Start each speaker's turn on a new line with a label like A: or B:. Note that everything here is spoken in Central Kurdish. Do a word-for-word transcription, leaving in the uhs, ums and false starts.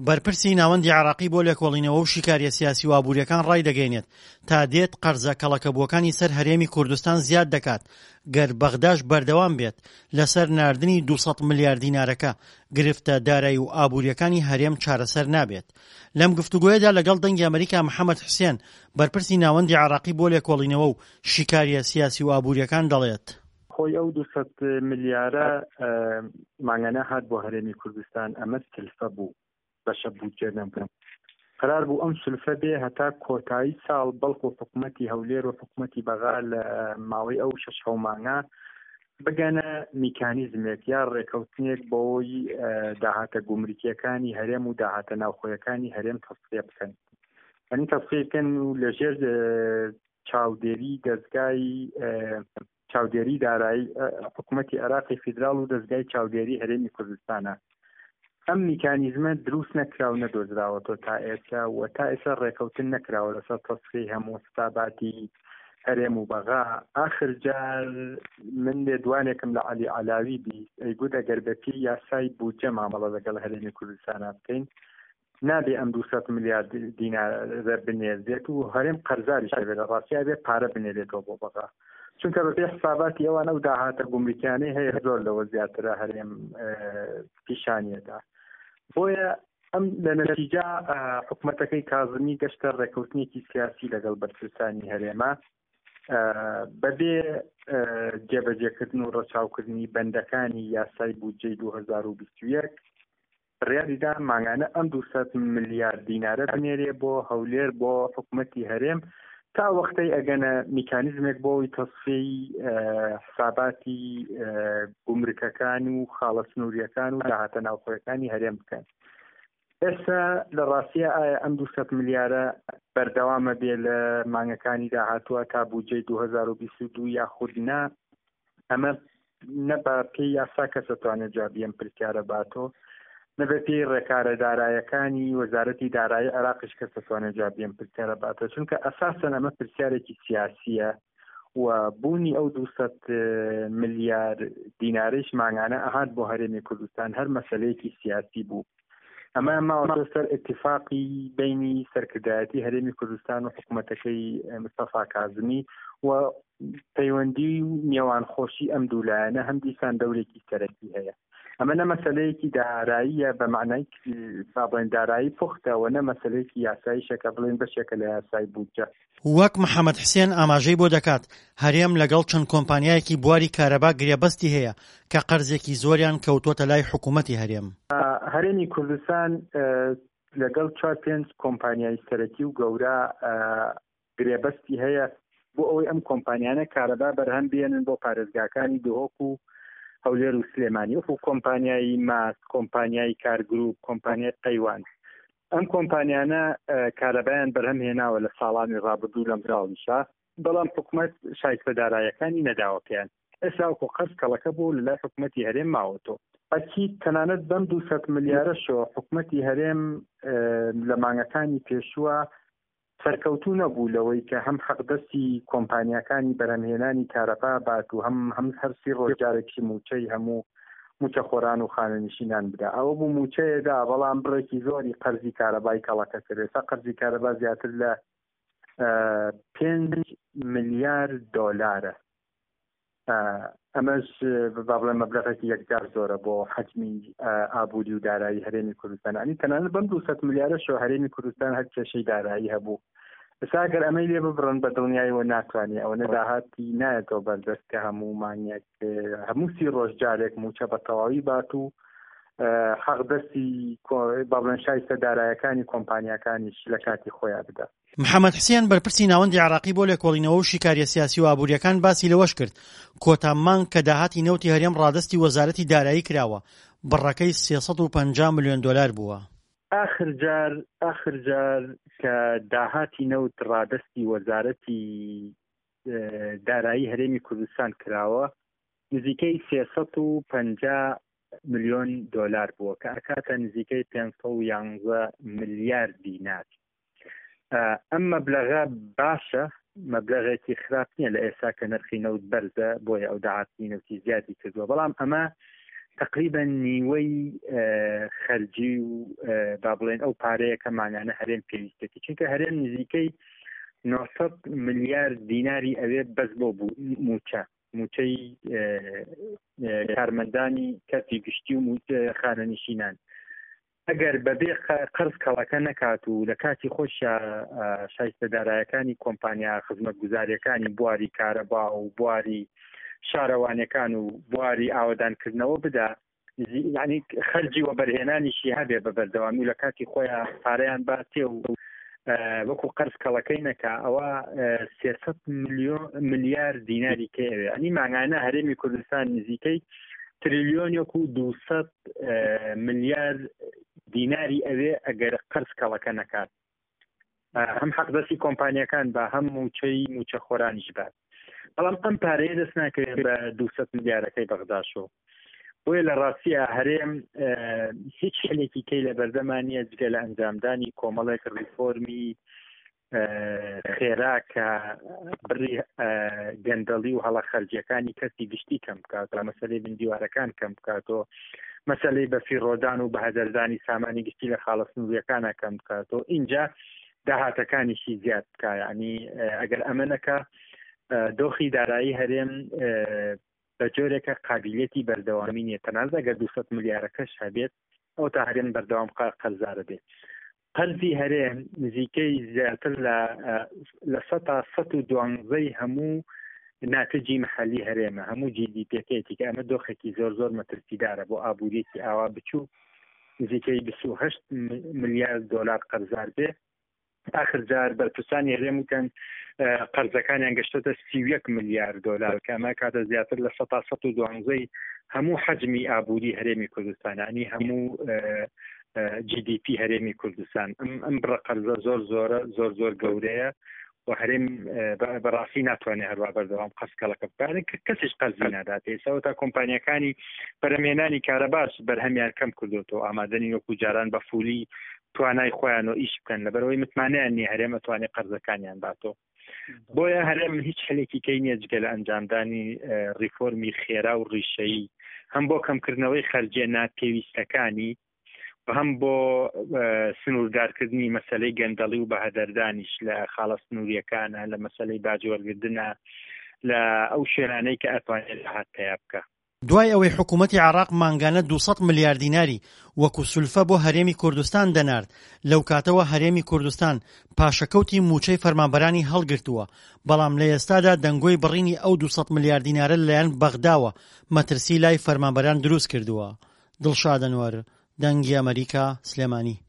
A: بەرپرسی ناوەندی عێراقی بۆ لێکۆڵینەوە و شیکاریە سیاسی و ئابوووریەکان ڕای دەگەێنێت تا دێت قەرزە کەڵەکەبووەکانی سەر هەرێمی کوردستان زیاد دەکات گەر بەغداش بەردەوام بێت لەسەر ناردنی دووسەد ملیار دینارەکە گرفتە دارایی و ئابوووریەکانی هەرێم چارەسەر نابێت. لەم گفتوگۆیەدا لەگەڵ دەنگی ئەمریکا محەممەد حوسێن بەرپرسی ناوەندی عێراقی بۆ لێکۆڵینەوە و شیکاریە سیاسی و ئابوووریەکان دەڵێت
B: خۆی ئەو دووسەد ملیارە مانگانە هات بۆ هەرێمی کوردستان ئەمە سلفە بوو بەشە بودجێ نەبوو. قرار بوو ئەم سلفە بێ هەتا کۆتایی ساڵ بەڵکو حکوومەتی هەولێر و حکوومەتی بەغا لە ماوەی ئەو شەش مانگە بگەنە میکانیزمێک یا ڕێکەوتنێک بۆی داهاتە گومریکیەکانی هەرێم و داهاتە ناوخۆیەکانی هەرێم تەسفیە بکەن. ئەنی تەسفیە بکەن و لەژێر چاودێری دەستگای چاودێری دارایی حکوومەتی عێراقی فیدرال و دەستگای چاودێری هەرێمی کوردستانە. ئەم میکانیزمە دروست نەکرا و نەدۆزراوەتەوە تا ئێستا و تا ئێستا ڕێکەوتن نەکراوە لەسەر تەسفیەی هەموو ستاباتی هەرێم و بەغا. ئاخر جار من لێدوانێکم لە عەلی عەلاوی بیست ئەیگوت ئەگەر بەپی یاسای بودجە مامەڵە لەگەڵ هەرێمی کوردستانە بکەین نابێ ئەم دووسەد ملیار دینارە بنێردێت و هەرێم قەرزاریش هەبێت لە ڕاستیا بێ پارە بنێرێتەوە بۆ بەغا، چونکە بەپێ حساباتی ئەوانە و داهاتە گومریکیانەی هەیە زۆر لەوە زیاترە هەرێم پیشانیەدا. بۆیە ئەم لە نەتیجە حکوومەتەکەی کازمی گەشتە ڕێکەوتنێکی سیاسی لەگەڵ بەرپرسانی هەرێمە بەبێ جێبەجێکردن و ڕەچاوکردنی بەندەکانی یاسای بودجەی دوو هەزار و بیست و یەک ڕیاریدا مانگانە ئەم دووسەد ملیار دینارە بنێرێ بۆ هەولێر بۆ حکوومەتی هەرێم تا وەختەی ئەگەنە میکانیزمێک بۆی تەسفیەی حساباتی گومرکەکان و خاڵە سنووریەکان و داهاتە ناوخۆیەکانی هەرێم بکەن. ئێستا لە ڕاستیە ئایا ئەم دووسەد ملیارە بەردەوامە بێ لە مانگەکانی داهاتووە تا بودجەی دوو هەزار و بیست و دوو یاخود نا ئەمە نە بە پێی یاسا کەس دەتوانێت جوابی ئەم پرسیارە باتۆ، نەبێت پێی ڕێکارە دارایەکانی وەزارەتی دارایی عێراقیش کەس دەتوانێت جوابی ئەم پرسیارە باتۆ، چونکە ئەساسەن ئەمە پرسیارێکی سیاسیە و بوونی ئەو دووسەد ملیار دینارەیش مانگانە ئەهات بۆ هەرێمی کوردستان هەر مەسەلەیەکی سیاسی بوو. ئەمە ماوەتە سەر ئیتیفاقی بینی سەرکردایەتی هەرێمی کوردستان و حکوومەتەکەی مستەفا کازمی و پەیوەندی و نێوانخۆشی ئەم دوولایەنە هەم دیسان دەورێکی سەرەکی هەیە. ئەمە نە مەسەلەیەکی داراییە بە معنای بڵێن دارایی پوختەوە، نە مەسەلەیەکی یاساییشەکە بڵێن بەشێکە لە یاسای بودجە.
A: وەک محەممەد حوسێن ئاماژەی بۆ دەکات هەرێم لەگەڵ چەند کۆمپانیایەکی بواری کارەبا گرێبەستی هەیە کە قەرزێکی زۆریان کەوتووەتە لای حکوومەتی هەرێم.
B: هەرێمی کوردستان لەگەڵ چوار پێنج کۆمپانیای سەرەکی و گەورە گرێبەستی هەیە بۆ ئەوەی ئەم کۆمپانیانە کارەبا بەرهەم بێنن بۆ پارێزگاکانی دهۆک و هەولێر و سلێمانی، وەکو کۆمپانیای ماس، کۆمپانیای کارگروپ، کۆمپانیای قەیوان. ئەم کۆمپانیانە کارەبایان بەرهەم هێناوە لە ساڵانی ڕابردوو لەم راڵیشا، بەڵام حکوومەت شایستەدارایەکانی نەداوە پێیان. ئێستا وەکو قەرز کەڵەکە بوو لە لای حکوومەتی هەرێم ماوەتەوە. ئەکید تەنانەت بەم دووسەد ملیارەشەوە حکوومەتی هەرێم لە مانگەکانی پێشووە سەرکەوتوو نەبوو لەوەی کە هەم حەقدەستی کۆمپانیەکانی بەرهەمهێنانی کارەبا بات و هەم هەم هەرسی ڕۆژجارێکی موچەی هەموو موچە خۆران و خانەنشینان بدا. ئەوە بوو موچەیەدا، بەڵام بڕێکی زۆری قەرزی کارەبای کەڵەکە کرد. ئێستا قەرزی کارەبا زیاتر لە پێنج ملیار دۆلارە. ئەمەش با بڵێن مەبلەغێکی یەکجار زۆرە بۆ حەجمی ئابووری و دارایی هەرێمی کوردستان. ئەنی تەنانەت بەم دووسەد ملیارەشەوە هەرێمی کوردستان هەر کێشەی دارایی هەبوو. ئێستا ئەگەر ئەمەی لێ ببڕن بە دڵنیایەوە ناتوانێت ئەوە نەداهاتی نایەتەوە بەردەست کە هەموو مانگێک هەموو سی ڕۆژ جارێک موچە بە تەواوی بات و حەقدەستی با بڵێن شایستە دارایەکانی کۆمپانیەکانیش لە کاتی خۆیان بدات.
A: محەممەد حوسێن بەرپرسی ناوەندی عێراقی بۆ لێکۆڵینەوە و شیکاریە سیاسی و ئابوووریەکان باسی لەوەش کرد کۆتا مانگ کە داهاتی نەوتی هەرێم ڕادستی وەزارەتی دارایی کراوە بڕەکەی سێسەد و پەنجا ملیۆن دۆلار بووە.
B: آخر جار آخر جار کە داهاتی نەوت ڕادستی وەزارەتی دارایی هەرێمی کوردستان کراوە نزیکەی سێسەد و پەنجا ملیۆن دۆلار بووە کە ئەکاتە نزیکەی پێنج سەد و یانزە ملیار دینار. ئەم مەبلەغە باشە، مەبلەغێکی خراپ نییە لە ئێستا کە نرخی نەوت بەرزە بۆیە ئەو داهاتی نەوتی زیادی کردووە، بەڵام ئەمە تقریبا نیوەی خەرجی و با بڵێن ئەو پارەیە کە مانگانە هەرێم پێویستەتی، چونکە هەرێم نزیکەی نۆسەد ملیارد دیناری ئەوێ بەس بۆ موچە موچەی کارمەندانی کەسی گشتی و خانەنشینان. ئەگەر بەبێ قەرز کەڵەکە نەکات و لە کاتی خۆشە شایستەدارایەکانی کۆمپانیا خزمەتگوزاریەکانی بواری کارەبا و بواری شارەوانەکان و بواری ئاوەدانکردنەوە بدا، یعنی خەرجی وەبەرهێنانیشی هەبێ بە بەردەوامی و لە کاتی خۆیان پارەیان باتێ و وەکو قەرز کەڵەکەی نەکا، ئەوە سێسەد ملیارد دیناری کەوێ. ئەنی مانگانە هەرێمی کوردستان نزیکەی تریلیۆنێک و دووسەد ملیارد دیناری ئەوێ ئەگەر قەرز کەڵەکە نەکات، هەم حەقدەستی کۆمپانیەکان بە هەم موچەی موچە خۆرانیش بات. بەڵام ئەم پارەیە دەست ناکەوێت بە دووسەد ملیارەکەی بەغداشۆ. بۆیە لە ڕاستیە هەرێم هیچ شتێکی کەی لە بەردەمانیە جگە لە ئەنجامدانی کۆمەڵێک ریفۆرمی خێرا کە بڕی گەندەڵی و هەڵە خەرجیەکانی کەسی گشتی کەم بکاتەوە، مەسەلەی بندیوارەکان کەم بکاتەوە، مەسەلەی بەفیڕۆدان و بەهەدەردانی سامانی گشتی لە خاڵە سنووریەکانە کەم بکاتەوە. اینجا داهاتەکانیشی زیاد بکە، یعنی ئەگەر ئەمە نەکا دۆخی دارایی هەرێم بە جۆرێکە قابلیەتی بەردەوامی نیە، تەنانەت ئەگەر دووسەد ملیارەکەش هەبێت ئەو تا هەرێم بەردەوام قەرزارە بێت. قەرزی هەرێم نزیکەی زیاتر لە سەد تا سەد و دوانزەی هەموو ناتجی محەلی هەرێمە، هەموو جی دی پێکەیەتی کە ئەمە دۆخێکی زۆر زۆر مەترسیدارە بۆ ئابووریەتی ئاوا بچوو، نزیکەی بیست و هەشت ملیارد دۆلار قەرزار بێ. آخر جار بەرپرسانی هەرێم وتەن قەرزەکانیان گەشتۆتە سی و یەک ملیارد دۆلار، کە ئەمە کاتە زیاتر لە سەد تا سەد و دوانزەی هەموو حەجمی ئابووری هەرێمی کوردستان، ینی هەموو جی دی پی هەرێمی کوردستان. ئەم بڕە قەرزە زۆر زۆرە زۆر زۆر گەورەیە و هەرێم بەڕاستی ناتوانێت هەروە بەردەوام قەرزکەڵەکە بکات، کەسیش قەرزی نادات. ئێستا تا کۆمپانیەکانی بەرهەمهێنانی کارەباش بەرهەمیان کەم کردوتەوە، ئامادەنی وەکو جاران بە فولی توانای خۆیان و ئیش بکەن، لەبەرەوەی متمانەیان نیە هەرێم ئەتوانێت قەرزەکانیان باتەوە. بۆیە هەرێم هیچ هەلێکی کەی نییە جگە لە ئەنجامدانی ریفۆرمی خێرا و ڕیشەیی، هەم بۆ کەمکردنەوەی خەرجیە ناپێویستەکانی و هەم بۆ سنووردارکردنی مەسەلەی گەندەڵی و بەهەدەردانیش لە خاڵە سنووریەکانە، لە مەسەلەی باجوەرگردنە، لە ئەو شوێنانەی کە ئەتوانێت هات تیا بکە.
A: دوای ئەوەی حکوومەتی عێراق مانگانە دووسەد ملیارد دیناری وەکو سولفە بۆ هەرێمی کوردستان دەنارد، لەو کاتەوە هەرێمی کوردستان پاشەکەوتی موچەی فەرمانبەرانی هەڵگرتووە، بەڵام لە ئێستادا دەنگۆی بڕینی ئەو دووسەد ملیارد دینارە لەلایەن بەغداوە مەترسی لای فەرمانبەران دروست کردووە. دڵشاد ئەنوەر، دەنگی ئەمریکا، سلێمانی.